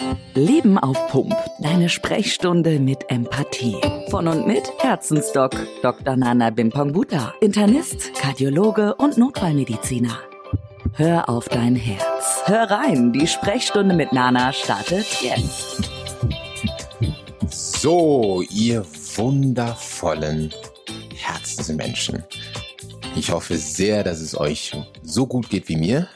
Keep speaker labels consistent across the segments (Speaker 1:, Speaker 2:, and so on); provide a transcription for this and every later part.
Speaker 1: Leben auf Pump. Deine Sprechstunde mit Empathie. Von und mit Herzensdoc Dr. Nana Bimpongbuta, Internist, Kardiologe und Notfallmediziner. Hör auf dein Herz. Hör rein, die Sprechstunde mit Nana startet jetzt.
Speaker 2: So, ihr wundervollen Herzensmenschen. Ich hoffe sehr, dass es euch so gut geht wie mir.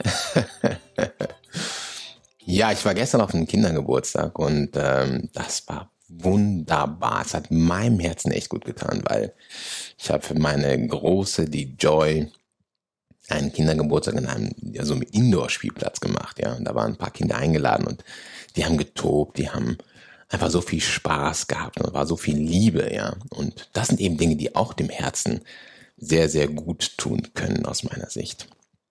Speaker 2: Ja, ich war gestern auf einem Kindergeburtstag und das war wunderbar. Es hat meinem Herzen echt gut getan, weil ich habe für meine Große, die Joy, einen Kindergeburtstag in einem so einem Indoor-Spielplatz gemacht. Ja, und da waren ein paar Kinder eingeladen und die haben getobt, die haben einfach so viel Spaß gehabt und war so viel Liebe. Ja, und das sind eben Dinge, die auch dem Herzen sehr, sehr gut tun können aus meiner Sicht.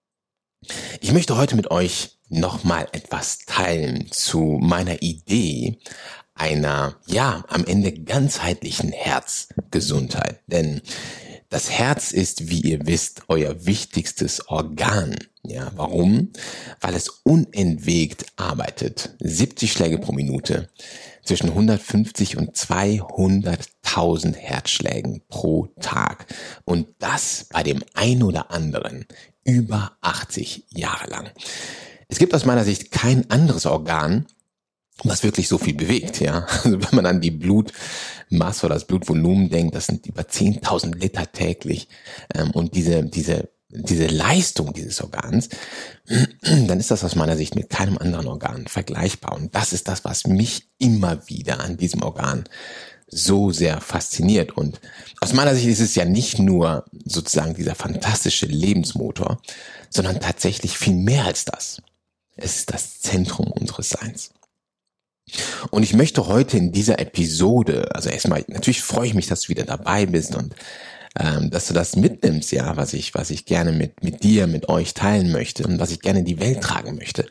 Speaker 2: Ich möchte heute mit euch nochmal etwas teilen zu meiner Idee einer, ja, am Ende ganzheitlichen Herzgesundheit. Denn das Herz ist, wie ihr wisst, euer wichtigstes Organ. Ja, warum? Weil es unentwegt arbeitet. 70 Schläge pro Minute, zwischen 150 und 200.000 Herzschlägen pro Tag. Und das bei dem ein oder anderen über 80 Jahre lang. Es gibt aus meiner Sicht kein anderes Organ, was wirklich so viel bewegt, ja. Also wenn man an die Blutmasse oder das Blutvolumen denkt, das sind über 10.000 Liter täglich, und diese Leistung dieses Organs, dann ist das aus meiner Sicht mit keinem anderen Organ vergleichbar. Und das ist das, was mich immer wieder an diesem Organ so sehr fasziniert. Und aus meiner Sicht ist es ja nicht nur sozusagen dieser fantastische Lebensmotor, sondern tatsächlich viel mehr als das. Es ist das Zentrum unseres Seins. Und ich möchte heute in dieser Episode, also erstmal, natürlich freue ich mich, dass du wieder dabei bist und dass du das mitnimmst, ja, was ich gerne mit dir, mit euch teilen möchte und was ich gerne in die Welt tragen möchte.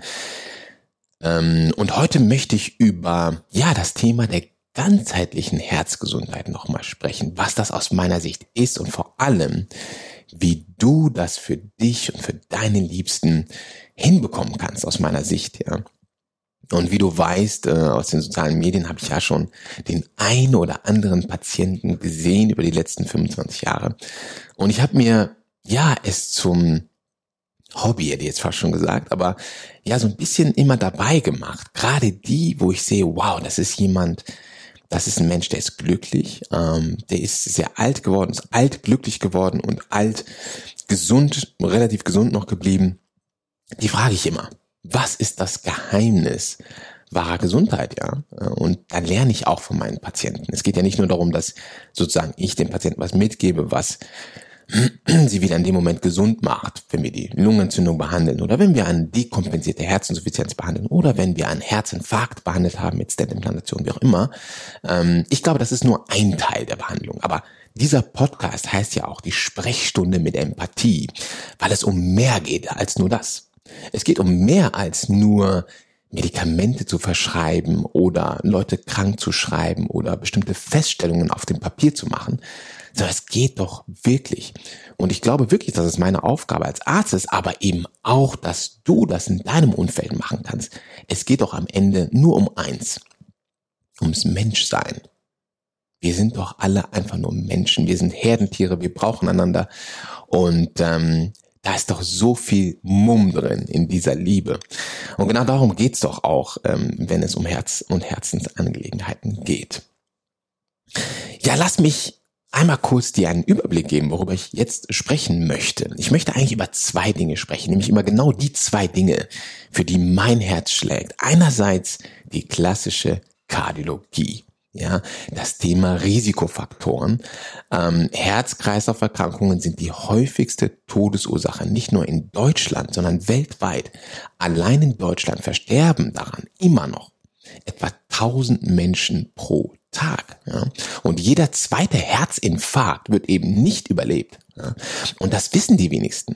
Speaker 2: Und heute möchte ich über, ja, das Thema der ganzheitlichen Herzgesundheit nochmal sprechen, was das aus meiner Sicht ist und vor allem, wie du das für dich und für deine Liebsten hinbekommen kannst, aus meiner Sicht, ja. Und wie du weißt, aus den sozialen Medien habe ich ja schon den ein oder anderen Patienten gesehen über die letzten 25 Jahre. Und ich habe mir, ja, es zum Hobby, hätte ich jetzt fast schon gesagt, aber ja, so ein bisschen immer dabei gemacht. Gerade die, wo ich sehe, wow, das ist ein Mensch, der ist glücklich, der ist sehr alt geworden, ist alt glücklich geworden und alt gesund, relativ gesund noch geblieben. Die frage ich immer. Was ist das Geheimnis wahrer Gesundheit, ja? Und da lerne ich auch von meinen Patienten. Es geht ja nicht nur darum, dass sozusagen ich den Patienten was mitgebe, was sie wieder in dem Moment gesund macht, wenn wir die Lungenentzündung behandeln oder wenn wir eine dekompensierte Herzinsuffizienz behandeln oder wenn wir einen Herzinfarkt behandelt haben mit Stent-Implantation, wie auch immer. Ich glaube, das ist nur ein Teil der Behandlung. Aber dieser Podcast heißt ja auch die Sprechstunde mit Empathie, weil es um mehr geht als nur das. Es geht um mehr als nur Medikamente zu verschreiben oder Leute krank zu schreiben oder bestimmte Feststellungen auf dem Papier zu machen, sondern es geht doch wirklich. Und ich glaube wirklich, dass es meine Aufgabe als Arzt ist, aber eben auch, dass du das in deinem Umfeld machen kannst. Es geht doch am Ende nur um eins, ums Menschsein. Wir sind doch alle einfach nur Menschen, wir sind Herdentiere, wir brauchen einander und da ist doch so viel Mumm drin in dieser Liebe. Und genau darum geht's doch auch, wenn es um Herz und Herzensangelegenheiten geht. Ja, lass mich einmal kurz dir einen Überblick geben, worüber ich jetzt sprechen möchte. Ich möchte eigentlich über zwei Dinge sprechen, nämlich über genau die zwei Dinge, für die mein Herz schlägt. Einerseits die klassische Kardiologie. Ja, das Thema Risikofaktoren. Herz-Kreislauf-Erkrankungen sind die häufigste Todesursache, nicht nur in Deutschland, sondern weltweit. Allein in Deutschland versterben daran immer noch etwa 1000 Menschen pro Tag. Ja. Und jeder zweite Herzinfarkt wird eben nicht überlebt. Ja. Und das wissen die wenigsten.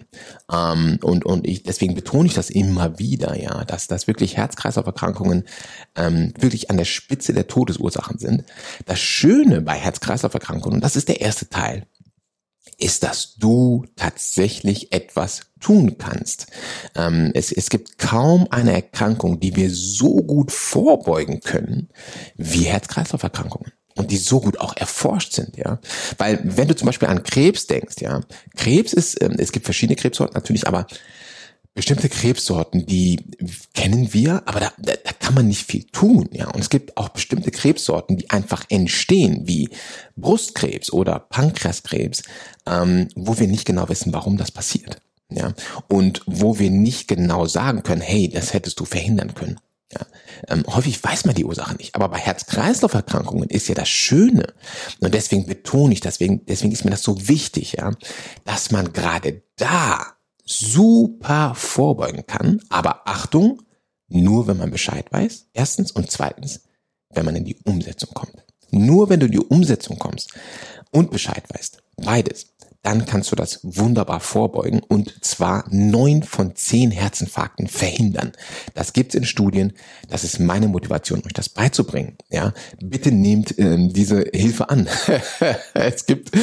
Speaker 2: Deswegen betone ich das immer wieder, ja, dass wirklich Herz-Kreislauf-Erkrankungen wirklich an der Spitze der Todesursachen sind. Das Schöne bei Herz-Kreislauf-Erkrankungen, und das ist der erste Teil, ist, dass du tatsächlich etwas tun kannst. Es gibt kaum eine Erkrankung, die wir so gut vorbeugen können, wie Herz-Kreislauf-Erkrankungen. Und die so gut auch erforscht sind, ja. Weil, wenn du zum Beispiel an Krebs denkst, ja, Krebs ist, es gibt verschiedene Krebssorten natürlich, aber bestimmte Krebssorten, die kennen wir, aber da kann man nicht viel tun, ja. Und es gibt auch bestimmte Krebssorten, die einfach entstehen, wie Brustkrebs oder Pankreaskrebs, wo wir nicht genau wissen, warum das passiert, ja. Und wo wir nicht genau sagen können, hey, das hättest du verhindern können. Ja, häufig weiß man die Ursache nicht, aber bei Herz-Kreislauf-Erkrankungen ist ja das Schöne und deswegen betone ich, deswegen ist mir das so wichtig, ja, dass man gerade da super vorbeugen kann, aber Achtung, nur wenn man Bescheid weiß, erstens, und zweitens, wenn man in die Umsetzung kommt. Nur wenn du in die Umsetzung kommst und Bescheid weißt, beides, dann kannst du das wunderbar vorbeugen und zwar 9 von 10 Herzinfarkten verhindern. Das gibt's in Studien. Das ist meine Motivation, euch das beizubringen. Ja, bitte nehmt diese Hilfe an. Es gibt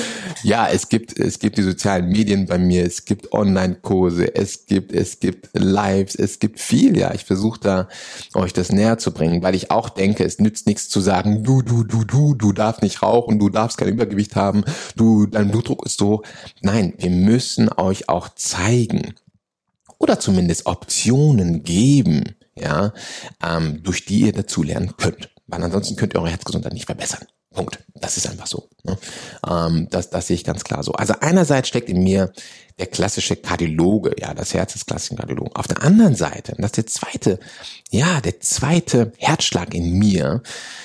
Speaker 2: die sozialen Medien bei mir. Es gibt Online-Kurse. Es gibt Lives. Es gibt viel. Ja, ich versuche da euch das näher zu bringen, weil ich auch denke, es nützt nichts zu sagen, du darfst nicht rauchen, du darfst kein Übergewicht haben, dein Blutdruck ist so. Nein, wir müssen euch auch zeigen oder zumindest Optionen geben, ja, durch die ihr dazulernen könnt. Weil ansonsten könnt ihr eure Herzgesundheit nicht verbessern. Punkt. Das ist einfach so. Ne? Das sehe ich ganz klar so. Also einerseits steckt in mir der klassische Kardiologe, ja, das Herz des klassischen Kardiologen. Auf der anderen Seite, und das ist der zweite Herzschlag in mir,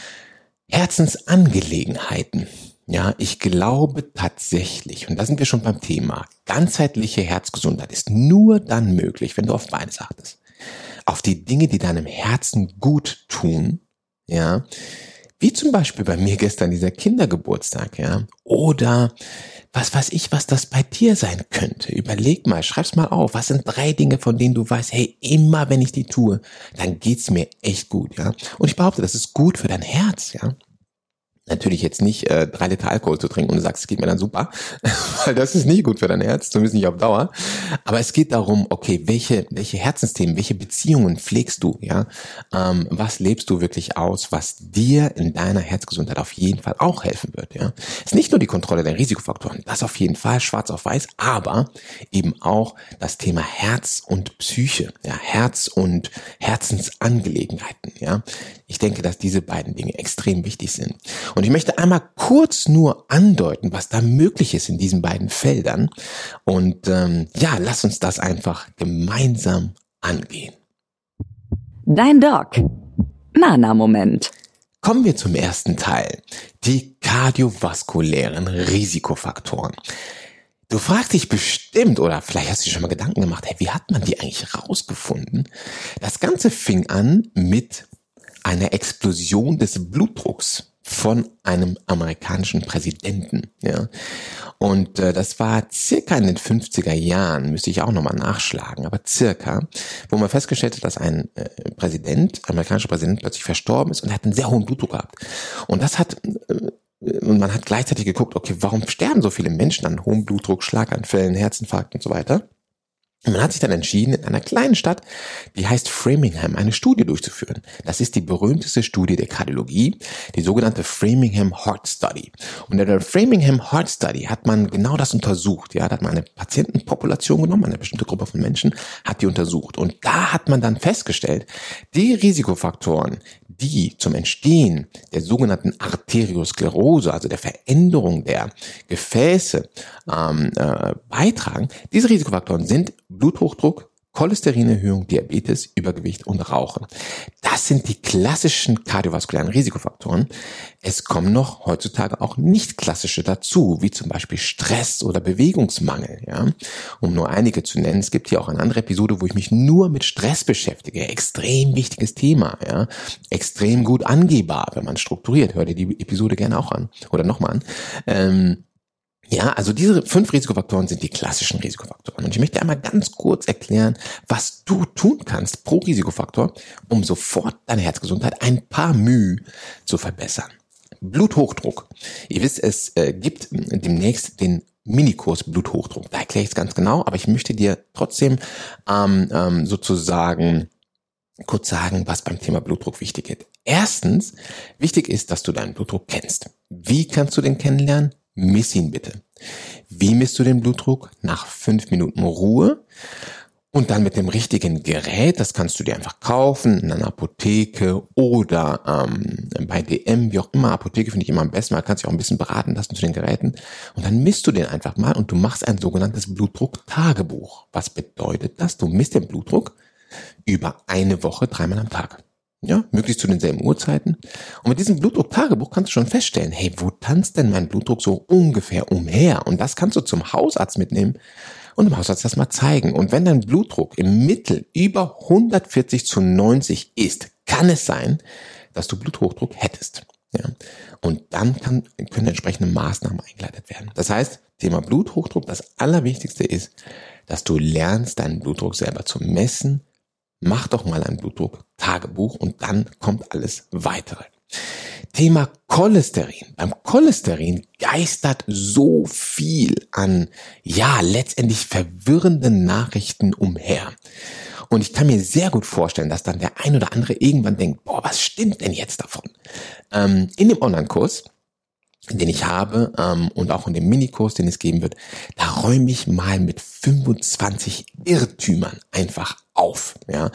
Speaker 2: Herzensangelegenheiten. Ja, ich glaube tatsächlich, und da sind wir schon beim Thema, ganzheitliche Herzgesundheit ist nur dann möglich, wenn du auf beides achtest. Auf die Dinge, die deinem Herzen gut tun, ja, wie zum Beispiel bei mir gestern dieser Kindergeburtstag, ja, oder was weiß ich, was das bei dir sein könnte. Überleg mal, schreib's mal auf, was sind 3 Dinge, von denen du weißt, hey, immer wenn ich die tue, dann geht's mir echt gut, ja. Und ich behaupte, das ist gut für dein Herz, ja. Natürlich jetzt nicht 3 Liter Alkohol zu trinken und du sagst, es geht mir dann super, weil das ist nicht gut für dein Herz, zumindest nicht auf Dauer. Aber es geht darum, okay, welche Herzensthemen, welche Beziehungen pflegst du, ja? Was lebst du wirklich aus, was dir in deiner Herzgesundheit auf jeden Fall auch helfen wird, ja? Es ist nicht nur die Kontrolle der Risikofaktoren, das auf jeden Fall, schwarz auf weiß, aber eben auch das Thema Herz und Psyche, ja, Herz und Herzensangelegenheiten, ja? Ich denke, dass diese beiden Dinge extrem wichtig sind. Und ich möchte einmal kurz nur andeuten, was da möglich ist in diesen beiden Feldern. Und lass uns das einfach gemeinsam angehen.
Speaker 1: Dein Doc. Nana-Moment.
Speaker 2: Kommen wir zum ersten Teil. Die kardiovaskulären Risikofaktoren. Du fragst dich bestimmt, oder vielleicht hast du dir schon mal Gedanken gemacht, hey, wie hat man die eigentlich rausgefunden? Das Ganze fing an mit einer Explosion des Blutdrucks von einem amerikanischen Präsidenten, ja. Und das war circa in den 50er Jahren, müsste ich auch nochmal nachschlagen, aber circa, wo man festgestellt hat, dass ein amerikanischer Präsident plötzlich verstorben ist und er hat einen sehr hohen Blutdruck gehabt. Und und man hat gleichzeitig geguckt, okay, warum sterben so viele Menschen an hohem Blutdruck, Schlaganfällen, Herzinfarkt und so weiter? Und man hat sich dann entschieden, in einer kleinen Stadt, die heißt Framingham, eine Studie durchzuführen. Das ist die berühmteste Studie der Kardiologie, die sogenannte Framingham Heart Study. Und in der Framingham Heart Study hat man genau das untersucht. Ja, da hat man eine Patientenpopulation genommen, eine bestimmte Gruppe von Menschen, hat die untersucht. Und da hat man dann festgestellt, die Risikofaktoren, die zum Entstehen der sogenannten Arteriosklerose, also der Veränderung der Gefäße, beitragen, diese Risikofaktoren sind Bluthochdruck, Cholesterinerhöhung, Diabetes, Übergewicht und Rauchen. Das sind die klassischen kardiovaskulären Risikofaktoren. Es kommen noch heutzutage auch nicht klassische dazu, wie zum Beispiel Stress oder Bewegungsmangel. Ja, um nur einige zu nennen. Es gibt hier auch eine andere Episode, wo ich mich nur mit Stress beschäftige. Extrem wichtiges Thema. Ja, extrem gut angehbar, wenn man strukturiert. Hör dir die Episode gerne auch an oder nochmal an. Ja, also diese 5 Risikofaktoren sind die klassischen Risikofaktoren. Und ich möchte einmal ganz kurz erklären, was du tun kannst pro Risikofaktor, um sofort deine Herzgesundheit ein paar Mühe zu verbessern. Bluthochdruck. Ihr wisst, es gibt demnächst den Minikurs Bluthochdruck. Da erkläre ich es ganz genau, aber ich möchte dir trotzdem sozusagen kurz sagen, was beim Thema Blutdruck wichtig ist. Erstens, wichtig ist, dass du deinen Blutdruck kennst. Wie kannst du den kennenlernen? Miss ihn bitte. Wie misst du den Blutdruck? Nach 5 Minuten Ruhe und dann mit dem richtigen Gerät. Das kannst du dir einfach kaufen in einer Apotheke oder bei DM, wie auch immer. Apotheke finde ich immer am besten. Man kann sich auch ein bisschen beraten lassen zu den Geräten. Und dann misst du den einfach mal und du machst ein sogenanntes Blutdruck-Tagebuch. Was bedeutet das? Du misst den Blutdruck über eine Woche 3-mal am Tag. Ja, möglichst zu denselben Uhrzeiten. Und mit diesem Blutdruck-Tagebuch kannst du schon feststellen, hey, wo tanzt denn mein Blutdruck so ungefähr umher? Und das kannst du zum Hausarzt mitnehmen und dem Hausarzt das mal zeigen. Und wenn dein Blutdruck im Mittel über 140/90 ist, kann es sein, dass du Bluthochdruck hättest. Ja. Und dann können entsprechende Maßnahmen eingeleitet werden. Das heißt, Thema Bluthochdruck, das Allerwichtigste ist, dass du lernst, deinen Blutdruck selber zu messen. Mach doch mal ein Blutdruck-Tagebuch und dann kommt alles weitere. Thema Cholesterin. Beim Cholesterin geistert so viel an, ja, letztendlich verwirrenden Nachrichten umher. Und ich kann mir sehr gut vorstellen, dass dann der ein oder andere irgendwann denkt, boah, was stimmt denn jetzt davon? In dem Online-Kurs, den ich habe und auch in dem Minikurs, den es geben wird, da räume ich mal mit 25 Irrtümern einfach auf, ja,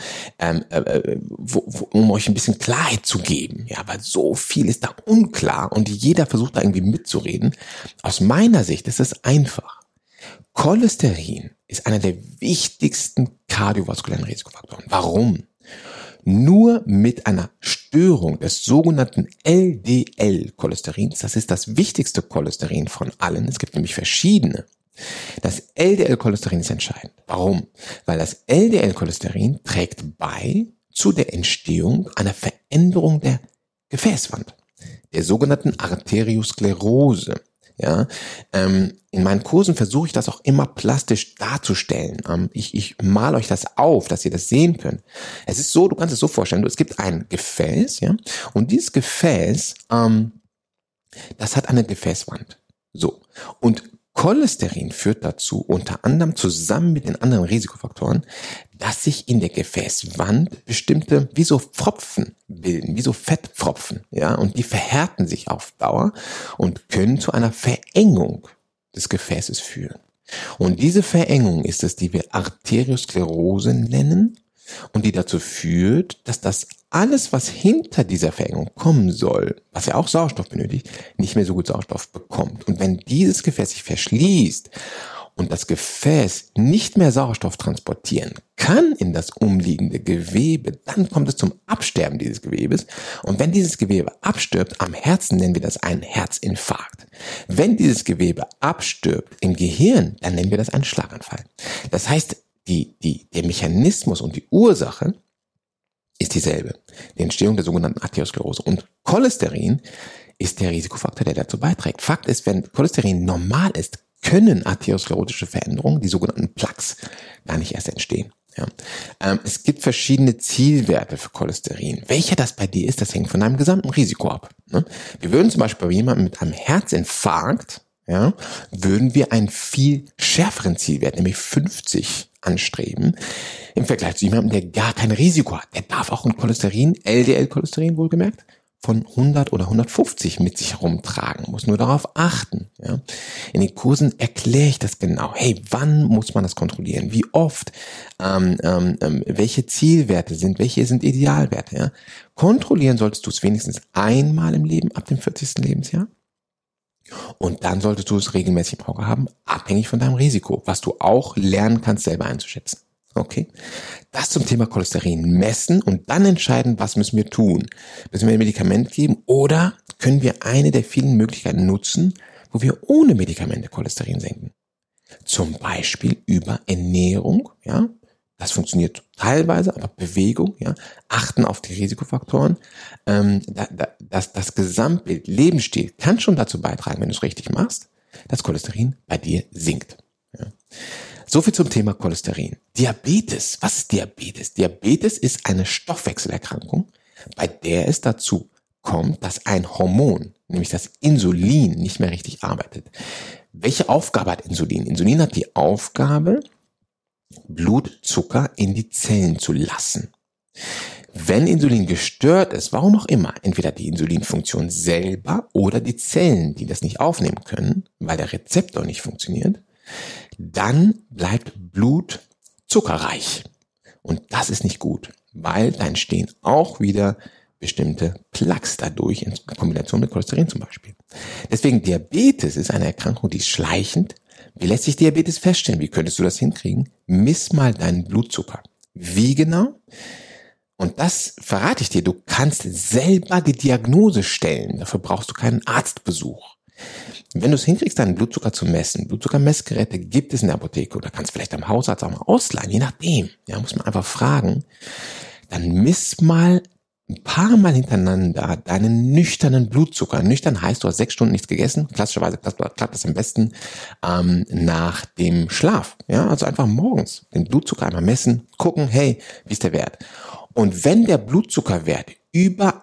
Speaker 2: um euch ein bisschen Klarheit zu geben, ja, weil so viel ist da unklar und jeder versucht da irgendwie mitzureden. Aus meiner Sicht ist es einfach. Cholesterin ist einer der wichtigsten kardiovaskulären Risikofaktoren. Warum? Nur mit einer Störung des sogenannten LDL-Cholesterins, das ist das wichtigste Cholesterin von allen, es gibt nämlich verschiedene. Das LDL-Cholesterin ist entscheidend. Warum? Weil das LDL-Cholesterin trägt bei zu der Entstehung einer Veränderung der Gefäßwand, der sogenannten Arteriosklerose. Ja, in meinen Kursen versuche ich das auch immer plastisch darzustellen. Ich male euch das auf, dass ihr das sehen könnt. Es ist so, du kannst es so vorstellen, es gibt ein Gefäß, ja, und dieses Gefäß, das hat eine Gefäßwand. So. Und Cholesterin führt dazu, unter anderem zusammen mit den anderen Risikofaktoren, dass sich in der Gefäßwand bestimmte, wie so Pfropfen bilden, wie so Fettpfropfen, ja, und die verhärten sich auf Dauer und können zu einer Verengung des Gefäßes führen. Und diese Verengung ist es, die wir Arteriosklerose nennen und die dazu führt, dass das alles, was hinter dieser Verengung kommen soll, was ja auch Sauerstoff benötigt, nicht mehr so gut Sauerstoff bekommt. Und wenn dieses Gefäß sich verschließt und das Gefäß nicht mehr Sauerstoff transportieren kann in das umliegende Gewebe, dann kommt es zum Absterben dieses Gewebes. Und wenn dieses Gewebe abstirbt, am Herzen nennen wir das einen Herzinfarkt. Wenn dieses Gewebe abstirbt im Gehirn, dann nennen wir das einen Schlaganfall. Das heißt, der Mechanismus und die Ursache ist dieselbe. Die Entstehung der sogenannten Arteriosklerose. Und Cholesterin ist der Risikofaktor, der dazu beiträgt. Fakt ist, wenn Cholesterin normal ist, können arteriosklerotische Veränderungen, die sogenannten Plaques, gar nicht erst entstehen. Ja. Es gibt verschiedene Zielwerte für Cholesterin. Welcher das bei dir ist, das hängt von deinem gesamten Risiko ab. Ne? Wir würden zum Beispiel bei jemandem mit einem Herzinfarkt, ja, würden wir einen viel schärferen Zielwert, nämlich 50, anstreben, im Vergleich zu jemandem, der gar kein Risiko hat. Der darf auch ein Cholesterin, LDL-Cholesterin wohlgemerkt, von 100 oder 150 mit sich herumtragen, muss nur darauf achten. Ja. In den Kursen erkläre ich das genau. Hey, wann muss man das kontrollieren? Wie oft? Welche Zielwerte sind? Welche sind Idealwerte? Ja. Kontrollieren solltest du es wenigstens einmal im Leben ab dem 40. Lebensjahr. Und dann solltest du es regelmäßig im Auge haben, abhängig von deinem Risiko, was du auch lernen kannst, selber einzuschätzen. Okay? Das zum Thema Cholesterin messen und dann entscheiden, was müssen wir tun. Müssen wir ein Medikament geben oder können wir eine der vielen Möglichkeiten nutzen, wo wir ohne Medikamente Cholesterin senken? Zum Beispiel über Ernährung, ja. Das funktioniert teilweise, aber Bewegung, ja, achten auf die Risikofaktoren. Das Gesamtbild, Lebensstil kann schon dazu beitragen, wenn du es richtig machst, dass Cholesterin bei dir sinkt. Ja. So viel zum Thema Cholesterin. Diabetes. Was ist Diabetes? Diabetes ist eine Stoffwechselerkrankung, bei der es dazu kommt, dass ein Hormon, nämlich das Insulin, nicht mehr richtig arbeitet. Welche Aufgabe hat Insulin? Insulin hat die Aufgabe, Blutzucker in die Zellen zu lassen. Wenn Insulin gestört ist, warum auch immer, entweder die Insulinfunktion selber oder die Zellen, die das nicht aufnehmen können, weil der Rezeptor nicht funktioniert, dann bleibt Blut zuckerreich. Und das ist nicht gut, weil da entstehen auch wieder bestimmte Plaques dadurch, in Kombination mit Cholesterin zum Beispiel. Deswegen Diabetes ist eine Erkrankung, die ist schleichend. Wie lässt sich Diabetes feststellen? Wie könntest du das hinkriegen? Miss mal deinen Blutzucker. Wie genau? Und das verrate ich dir. Du kannst selber die Diagnose stellen. Dafür brauchst du keinen Arztbesuch. Wenn du es hinkriegst, deinen Blutzucker zu messen, Blutzuckermessgeräte gibt es in der Apotheke oder kannst vielleicht am Hausarzt auch mal ausleihen, je nachdem. Ja, muss man einfach fragen. Dann miss mal ein paar Mal hintereinander deinen nüchternen Blutzucker. Nüchtern heißt, du hast 6 Stunden nichts gegessen. Klassischerweise klappt das am besten nach dem Schlaf. Ja, also einfach morgens den Blutzucker einmal messen, gucken, hey, wie ist der Wert? Und wenn der Blutzuckerwert über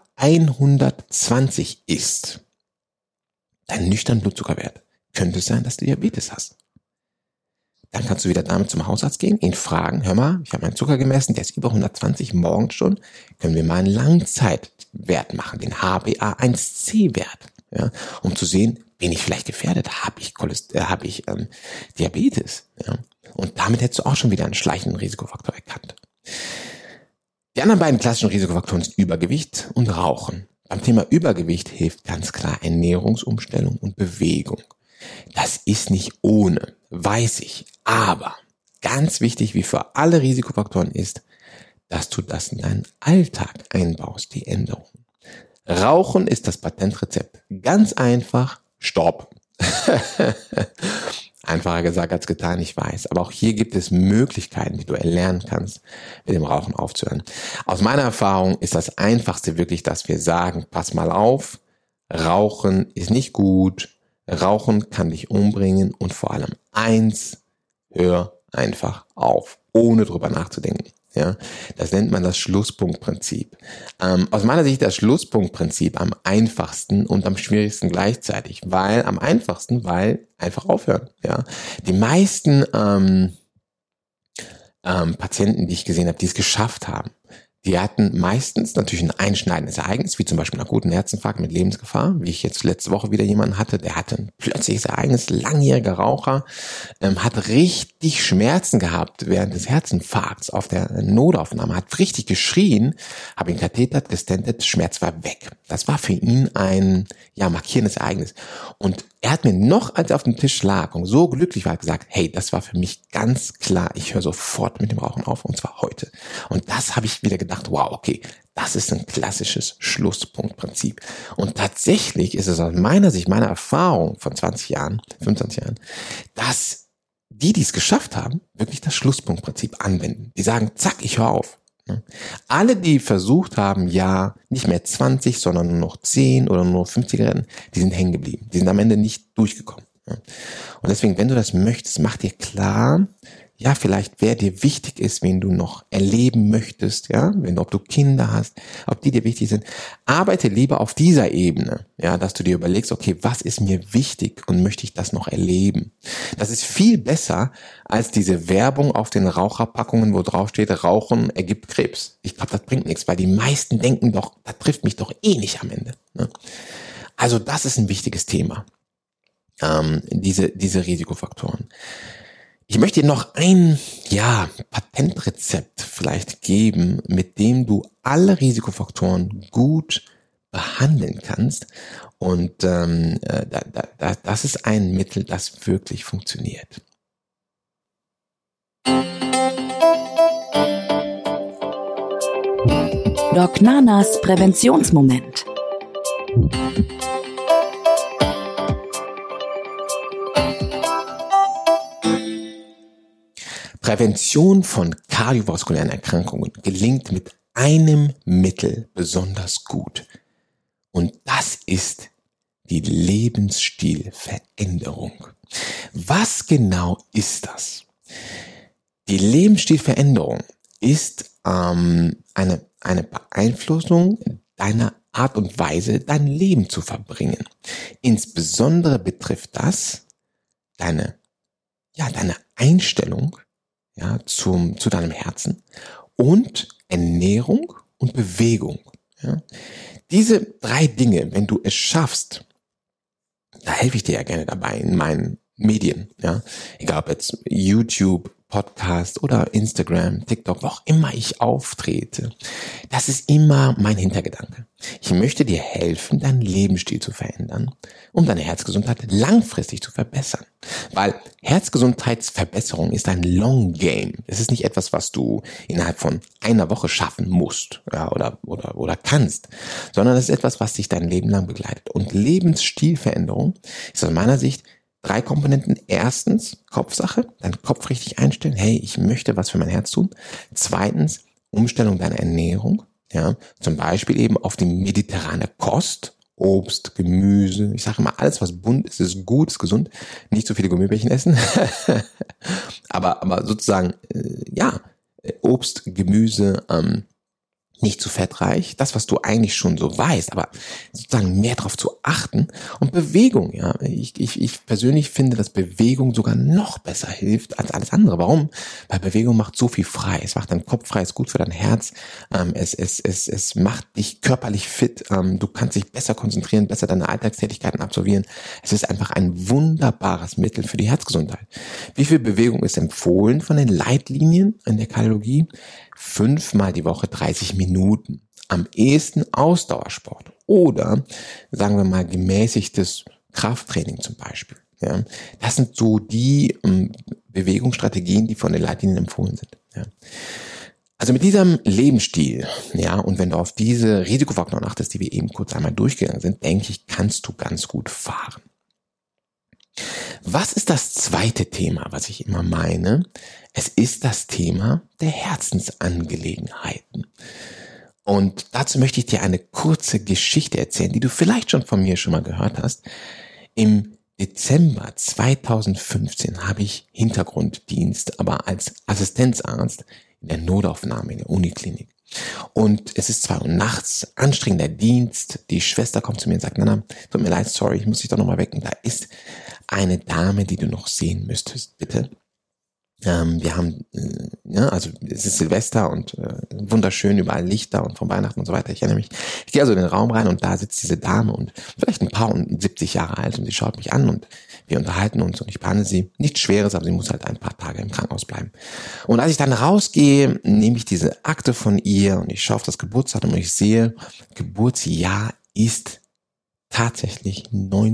Speaker 2: 120 ist, dein nüchternen Blutzuckerwert, könnte es sein, dass du Diabetes hast. Dann kannst du wieder damit zum Hausarzt gehen, ihn fragen, hör mal, ich habe meinen Zucker gemessen, der ist über 120 morgens schon, können wir mal einen Langzeitwert machen, den HbA1c-Wert, ja, um zu sehen, bin ich vielleicht gefährdet, habe ich Diabetes, ja. Und damit hättest du auch schon wieder einen schleichenden Risikofaktor erkannt. Die anderen beiden klassischen Risikofaktoren sind Übergewicht und Rauchen. Beim Thema Übergewicht hilft ganz klar Ernährungsumstellung und Bewegung. Das ist nicht ohne, weiß ich. Aber ganz wichtig, wie für alle Risikofaktoren ist, dass du das in deinen Alltag einbaust, die Änderungen. Rauchen ist das Patentrezept. Ganz einfach, Stopp. Einfacher gesagt als getan, ich weiß. Aber auch hier gibt es Möglichkeiten, die du erlernen kannst, mit dem Rauchen aufzuhören. Aus meiner Erfahrung ist das Einfachste wirklich, dass wir sagen, pass mal auf, Rauchen ist nicht gut, Rauchen kann dich umbringen und vor allem eins, hör einfach auf, ohne drüber nachzudenken. Ja, das nennt man das Schlusspunktprinzip. Aus meiner Sicht das Schlusspunktprinzip am einfachsten und am schwierigsten gleichzeitig. Weil einfach aufhören. Ja, die meisten Patienten, die ich gesehen habe, die es geschafft haben, die hatten meistens natürlich ein einschneidendes Ereignis, wie zum Beispiel einen akuten Herzinfarkt mit Lebensgefahr, wie ich jetzt letzte Woche wieder jemanden hatte, der hatte ein plötzliches Ereignis, langjähriger Raucher, hat richtig Schmerzen gehabt während des Herzinfarkts auf der Notaufnahme, hat richtig geschrien, habe ihn kathetert, gestentet, Schmerz war weg. Das war für ihn ein markierendes Ereignis. Und er hat mir noch, als er auf dem Tisch lag und so glücklich war, gesagt, hey, das war für mich ganz klar, ich höre sofort mit dem Rauchen auf und zwar heute. Und das habe ich wieder gedacht, wow, okay, das ist ein klassisches Schlusspunktprinzip. Und tatsächlich ist es aus meiner Sicht, meiner Erfahrung von 25 Jahren, dass die es geschafft haben, wirklich das Schlusspunktprinzip anwenden. Die sagen, zack, ich höre auf. Alle, die versucht haben, ja, nicht mehr 20, sondern nur noch 10 oder nur 5 Zigaretten, die sind hängen geblieben. Die sind am Ende nicht durchgekommen. Und deswegen, wenn du das möchtest, mach dir klar, ja, vielleicht wer dir wichtig ist, wen du noch erleben möchtest, ja, ob du Kinder hast, ob die dir wichtig sind. Arbeite lieber auf dieser Ebene, ja, dass du dir überlegst, okay, was ist mir wichtig und möchte ich das noch erleben? Das ist viel besser als diese Werbung auf den Raucherpackungen, wo drauf steht, Rauchen ergibt Krebs. Ich glaube, das bringt nichts, weil die meisten denken doch, das trifft mich doch eh nicht am Ende. Ne? Also das ist ein wichtiges Thema, diese Risikofaktoren. Ich möchte dir noch ein Patentrezept vielleicht geben, mit dem du alle Risikofaktoren gut behandeln kannst. Und das ist ein Mittel, das wirklich funktioniert.
Speaker 1: Doc Nanas Präventionsmoment.
Speaker 2: Prävention von kardiovaskulären Erkrankungen gelingt mit einem Mittel besonders gut. Und das ist die Lebensstilveränderung. Was genau ist das? Die Lebensstilveränderung ist eine Beeinflussung deiner Art und Weise, dein Leben zu verbringen. Insbesondere betrifft das deine Einstellung, ja, zu deinem Herzen und Ernährung und Bewegung. Ja. Diese 3 Dinge, wenn du es schaffst, da helfe ich dir ja gerne dabei in meinen Medien, ja, egal ob jetzt YouTube, Podcast oder Instagram, TikTok, wo auch immer ich auftrete. Das ist immer mein Hintergedanke. Ich möchte dir helfen, deinen Lebensstil zu verändern, um deine Herzgesundheit langfristig zu verbessern. Weil Herzgesundheitsverbesserung ist ein Long Game. Es ist nicht etwas, was du innerhalb von einer Woche schaffen musst, ja, oder kannst, sondern es ist etwas, was dich dein Leben lang begleitet. Und Lebensstilveränderung ist aus meiner Sicht 3 Komponenten. Erstens, Kopfsache, deinen Kopf richtig einstellen. Hey, ich möchte was für mein Herz tun. Zweitens, Umstellung deiner Ernährung. Ja, zum Beispiel eben auf die mediterrane Kost. Obst, Gemüse. Ich sage immer, alles, was bunt ist, ist gut, ist gesund. Nicht so viele Gummibärchen essen. aber sozusagen, Obst, Gemüse, nicht zu fettreich, das, was du eigentlich schon so weißt, aber sozusagen mehr darauf zu achten und Bewegung, ja. Ich persönlich finde, dass Bewegung sogar noch besser hilft als alles andere. Warum? Weil Bewegung macht so viel frei. Es macht deinen Kopf frei, ist gut für dein Herz, es macht dich körperlich fit, du kannst dich besser konzentrieren, besser deine Alltagstätigkeiten absolvieren. Es ist einfach ein wunderbares Mittel für die Herzgesundheit. Wie viel Bewegung ist empfohlen von den Leitlinien in der Kardiologie? 5-mal die Woche 30 Minuten. Am ehesten Ausdauersport oder, sagen wir mal, gemäßigtes Krafttraining zum Beispiel. Ja, das sind so die Bewegungsstrategien, die von den Leitlinien empfohlen sind. Ja. Also mit diesem Lebensstil, ja, und wenn du auf diese Risikofaktoren achtest, die wir eben kurz einmal durchgegangen sind, denke ich, kannst du ganz gut fahren. Was ist das zweite Thema, was ich immer meine? Es ist das Thema der Herzensangelegenheiten. Und dazu möchte ich dir eine kurze Geschichte erzählen, die du vielleicht schon von mir schon mal gehört hast. Im Dezember 2015 habe ich Hintergrunddienst, aber als Assistenzarzt in der Notaufnahme in der Uniklinik. Und es ist 2 Uhr nachts, anstrengender Dienst. Die Schwester kommt zu mir und sagt, Nana, tut mir leid, sorry, ich muss dich doch nochmal wecken. Da ist eine Dame, die du noch sehen müsstest, bitte. Wir haben, also es ist Silvester und wunderschön, überall Lichter und von Weihnachten und so weiter. Ich erinnere mich, ich gehe also in den Raum rein und da sitzt diese Dame und vielleicht ein paar und 70 Jahre alt und sie schaut mich an und wir unterhalten uns und ich behandle sie. Nichts Schweres, aber sie muss halt ein paar Tage im Krankenhaus bleiben. Und als ich dann rausgehe, nehme ich diese Akte von ihr und ich schaue auf das Geburtsdatum und ich sehe, Geburtsjahr ist tatsächlich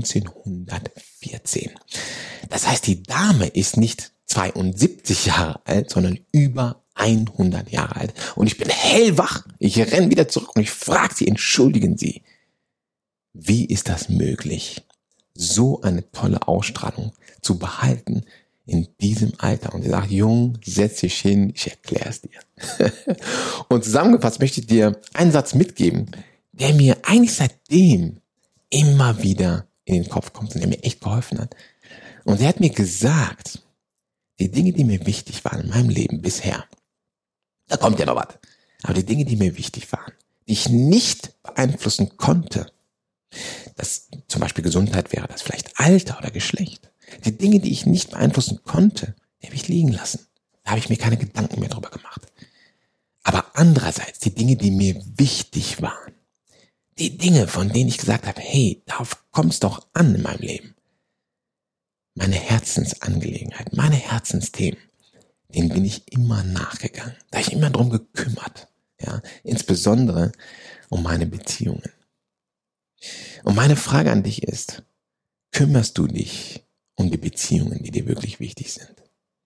Speaker 2: 1914. Das heißt, die Dame ist nicht 72 Jahre alt, sondern über 100 Jahre alt. Und ich bin hellwach. Ich renne wieder zurück und ich frage sie, entschuldigen Sie, wie ist das möglich, so eine tolle Ausstrahlung zu behalten in diesem Alter? Und sie sagt, Jung, setz dich hin, ich erkläre es dir. Und zusammengefasst möchte ich dir einen Satz mitgeben, der mir eigentlich seitdem immer wieder in den Kopf kommt und der mir echt geholfen hat. Und sie hat mir gesagt, die Dinge, die mir wichtig waren in meinem Leben bisher, da kommt ja noch was, aber die Dinge, die mir wichtig waren, die ich nicht beeinflussen konnte, das zum Beispiel Gesundheit wäre, das vielleicht Alter oder Geschlecht, die Dinge, die ich nicht beeinflussen konnte, die habe ich liegen lassen. Da habe ich mir keine Gedanken mehr drüber gemacht. Aber andererseits, die Dinge, die mir wichtig waren, die Dinge, von denen ich gesagt habe, hey, darauf kommt es doch an in meinem Leben. Meine Herzensangelegenheit, meine Herzensthemen, denen bin ich immer nachgegangen. Da habe ich immer drum gekümmert. Ja, insbesondere um meine Beziehungen. Und meine Frage an dich ist, kümmerst du dich um die Beziehungen, die dir wirklich wichtig sind?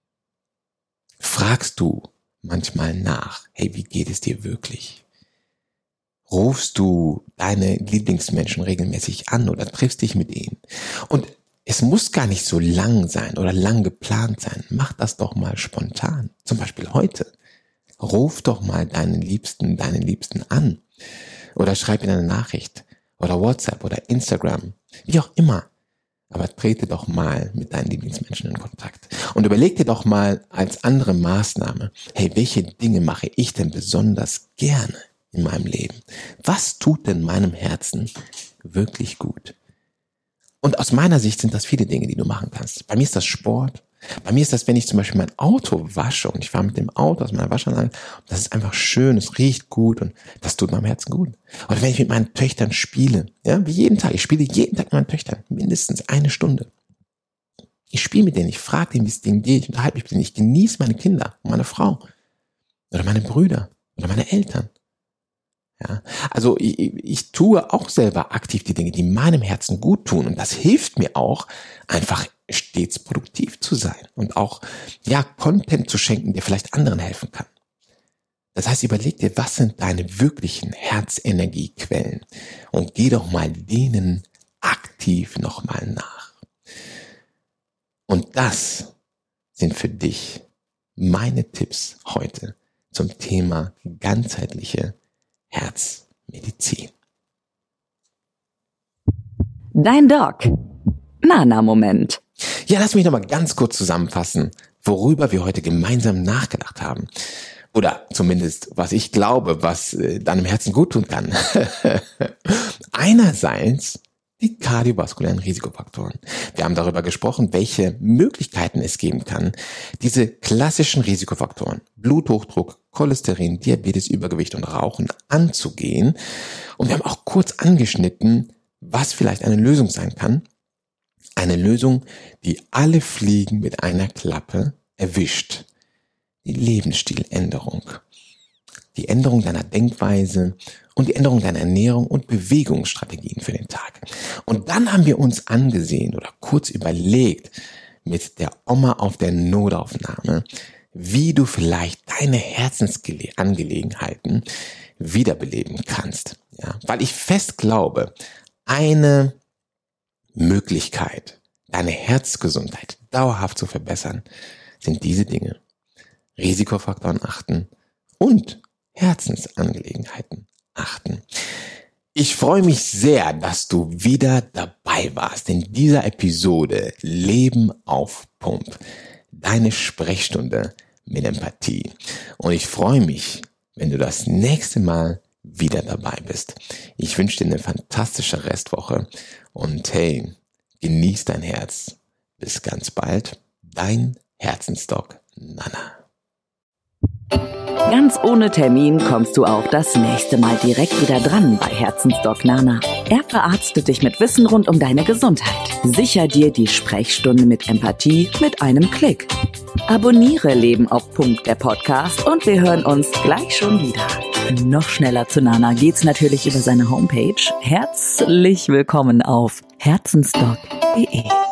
Speaker 2: Fragst du manchmal nach, hey, wie geht es dir wirklich? Rufst du deine Lieblingsmenschen regelmäßig an oder triffst dich mit ihnen? Und es muss gar nicht so lang sein oder lang geplant sein. Mach das doch mal spontan. Zum Beispiel heute. Ruf doch mal deinen Liebsten an. Oder schreib ihm eine Nachricht. Oder WhatsApp oder Instagram. Wie auch immer. Aber trete doch mal mit deinen Lieblingsmenschen in Kontakt. Und überleg dir doch mal als andere Maßnahme, hey, welche Dinge mache ich denn besonders gerne in meinem Leben? Was tut denn meinem Herzen wirklich gut? Und aus meiner Sicht sind das viele Dinge, die du machen kannst. Bei mir ist das Sport. Bei mir ist das, wenn ich zum Beispiel mein Auto wasche und ich fahre mit dem Auto aus meiner Waschanlage, das ist einfach schön, es riecht gut und das tut meinem Herzen gut. Oder wenn ich mit meinen Töchtern spiele, ja, wie jeden Tag, ich spiele jeden Tag mit meinen Töchtern, mindestens 1 Stunde. Ich spiele mit denen, ich frage denen, wie es denen geht, ich unterhalte mich mit denen, ich genieße meine Kinder und meine Frau oder meine Brüder oder meine Eltern. Ja, also ich tue auch selber aktiv die Dinge, die meinem Herzen gut tun und das hilft mir auch, einfach stets produktiv zu sein und auch Content zu schenken, der vielleicht anderen helfen kann. Das heißt, überleg dir, was sind deine wirklichen Herzenergiequellen und geh doch mal denen aktiv nochmal nach. Und das sind für dich meine Tipps heute zum Thema ganzheitliche Herzmedizin.
Speaker 1: Dein Doc. Nana-Moment.
Speaker 2: Ja, lass mich noch mal ganz kurz zusammenfassen, worüber wir heute gemeinsam nachgedacht haben. Oder zumindest, was ich glaube, was deinem Herzen gut tun kann. Einerseits die kardiovaskulären Risikofaktoren. Wir haben darüber gesprochen, welche Möglichkeiten es geben kann, diese klassischen Risikofaktoren, Bluthochdruck, Cholesterin, Diabetes, Übergewicht und Rauchen anzugehen. Und wir haben auch kurz angeschnitten, was vielleicht eine Lösung sein kann. Eine Lösung, die alle Fliegen mit einer Klappe erwischt. Die Lebensstiländerung. Die Änderung deiner Denkweise und die Änderung deiner Ernährung und Bewegungsstrategien für den Tag. Und dann haben wir uns angesehen oder kurz überlegt mit der Oma auf der Notaufnahme, wie du vielleicht deine Herzensangelegenheiten wiederbeleben kannst. Ja, weil ich fest glaube, eine Möglichkeit, deine Herzgesundheit dauerhaft zu verbessern, sind diese Dinge. Risikofaktoren achten und Herzensangelegenheiten achten. Ich freue mich sehr, dass du wieder dabei warst in dieser Episode Leben auf Pump. Deine Sprechstunde mit Empathie. Und ich freue mich, wenn du das nächste Mal wieder dabei bist. Ich wünsche dir eine fantastische Restwoche und hey, genieß dein Herz. Bis ganz bald. Dein Herzensdoc Nana.
Speaker 1: Ganz ohne Termin kommst du auch das nächste Mal direkt wieder dran bei Herzensdoc Nana. Er verarztet dich mit Wissen rund um deine Gesundheit. Sicher dir die Sprechstunde mit Empathie mit einem Klick. Abonniere Leben auf Pump, der Podcast, und wir hören uns gleich schon wieder. Noch schneller zu Nana geht's natürlich über seine Homepage. Herzlich willkommen auf herzensdoc.de.